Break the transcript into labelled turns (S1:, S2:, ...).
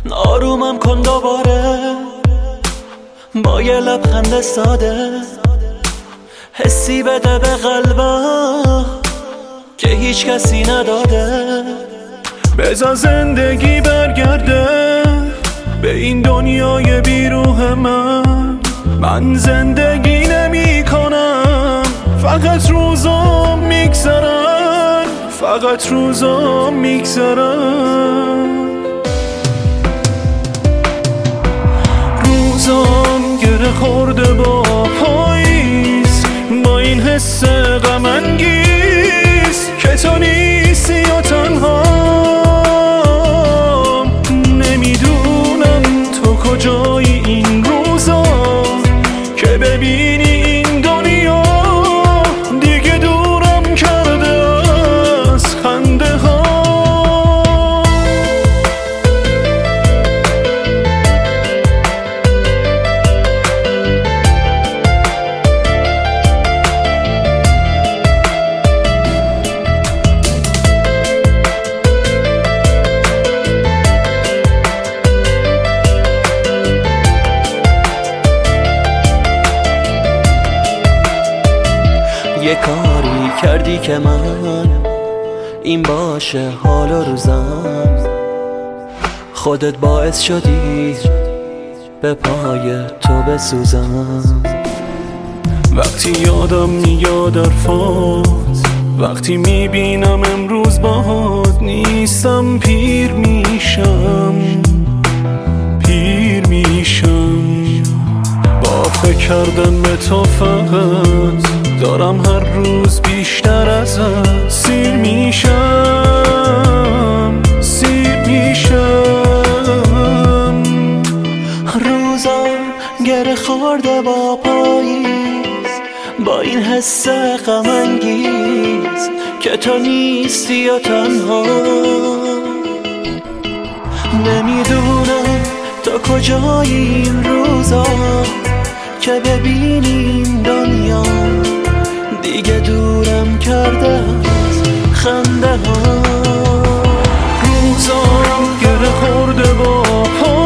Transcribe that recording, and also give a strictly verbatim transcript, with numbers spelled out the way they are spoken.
S1: آرومم کن دوباره با یه لبخند ساده، حسی بده به قلبم که هیچ کسی نداده.
S2: بذار زندگی برگرده به این دنیای بیروح من. من زندگی نمی کنم، فقط روزام میگذرن، فقط روزام میگذرن. روزام گره خورده با پاییز، با این حس غم انگیز که تو نیستی و تنها. نمیدونم تو کجایی این روزا که ببینی این دنیا دیگه دورم کرده از خنده ها.
S1: یه کاری کردی که من این باشه حال و روزم، خودت باعث شدی به پای تو بسوزم.
S2: وقتی یادم میاد حرفات، وقتی میبینم امروز باهات نیستم، پیر میشم، پیر میشم. با فکر کردن به تو فقط دارم هر روز بیشتر ازت سیر میشم، سیر میشم.
S1: روزا گره خورده با پاییز، با این حس غم انگیز که تو نیستی و تنها. نمیدونم تو کجایی این روزا که ببینیم دنیا دیگه دورم کرده از خنده ها.
S2: روزا گره خورده با پاییز،